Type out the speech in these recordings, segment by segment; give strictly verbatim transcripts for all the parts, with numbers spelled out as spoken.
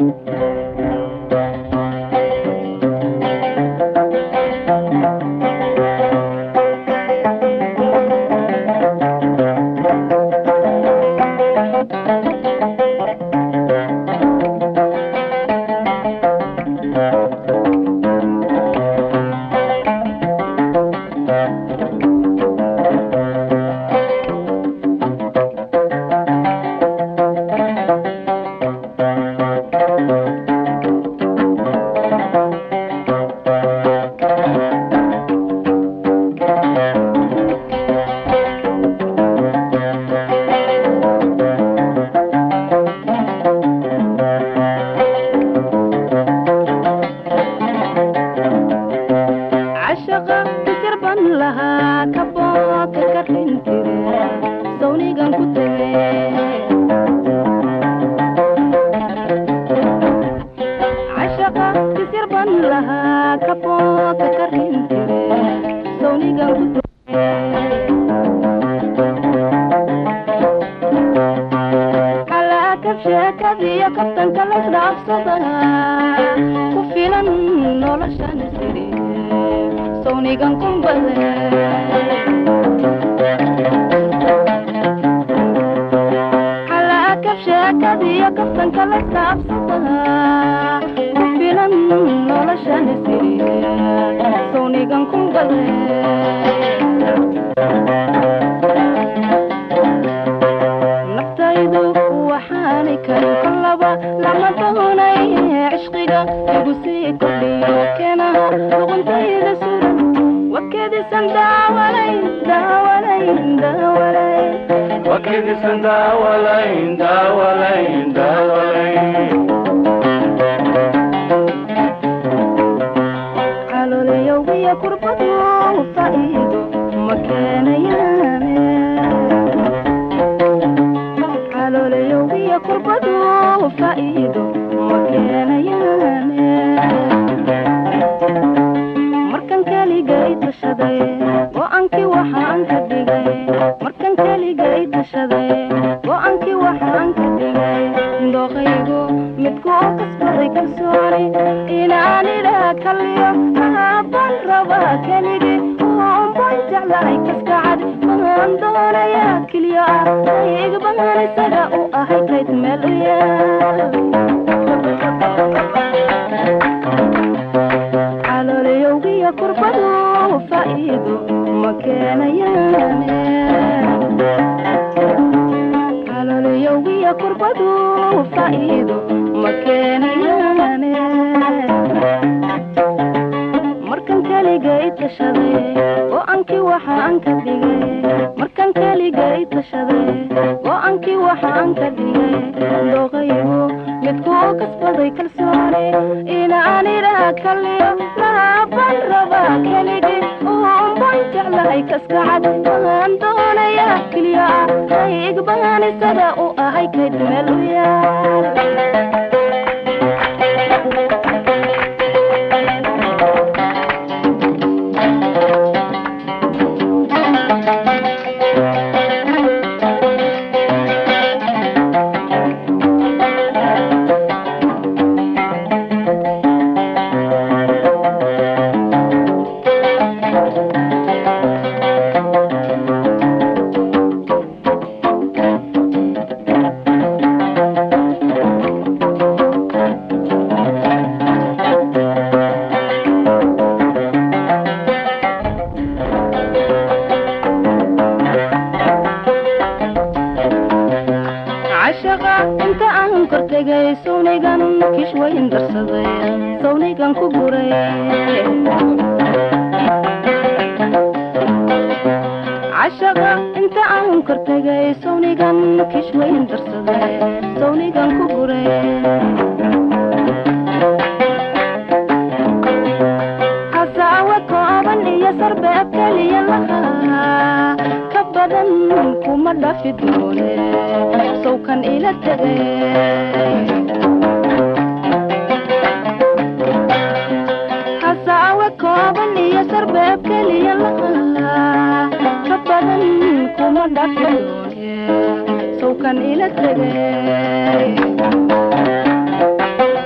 So can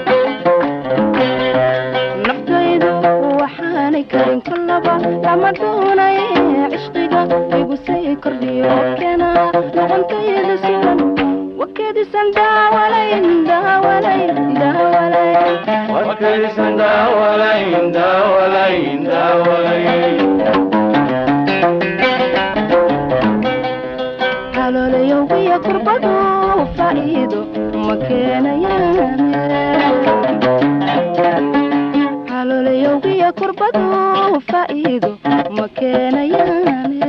وكيسن داولين داولين داولين حلو ليوقي كربدو فايدو مكان يامي حلو ليوقي كربدو فايدو مكان يامي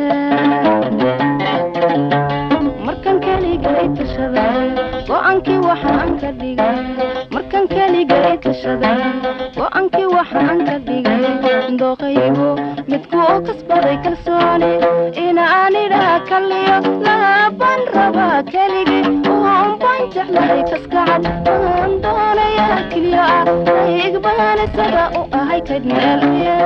مركن كليغا يتشداي go'aankii waxaan ka dhigay markan kaliga itashaday go'aankii waxaan ka dhigay dooqaygo midku oo kasbaday kalsooni ina aanida kaliyo laaban raba kaligi oo baan jeclay kaskacad aan doonaya kaliya igbaan isaga oo ahay kadmeelaya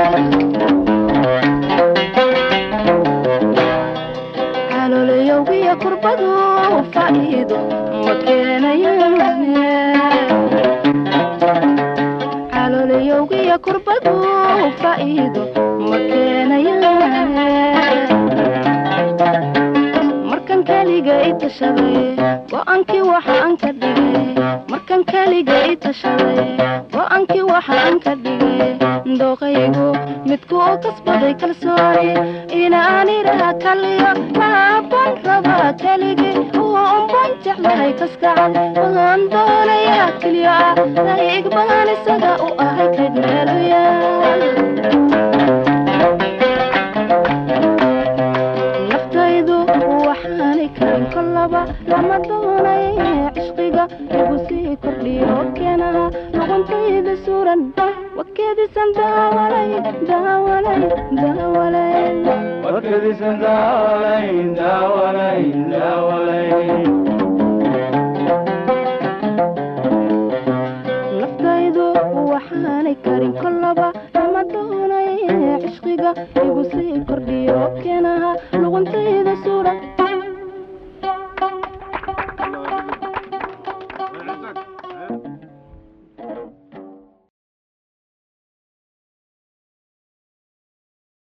يوقي كربدو فايدو مكان يامي على يوقي كربدو فايدو مكان يامي مركن كاليغا يتشداي go'aankii waxaan ka dhigay markan kaliga itashaday go'aankii waxaan ka dhigay dooqaygo midku oo kasbaday kalsooni ina aanira kaliyo laaban raba kaligi oo baan jeclay kaskacad aan doonaya kaliya igbaan isaga oo ahay kadmeelaya naftaydu waxaan karin kolaba lama doonay cishqiga igu sii kordhiyo keenaha luqantayda suran wakadisan daawalay daawalay daawalay wakadisan daawalay daawalay daawalay naftaydu waxaan karin kolaba lama doonay cishqiga igu sii kordhiyo keenaha luqantayda suran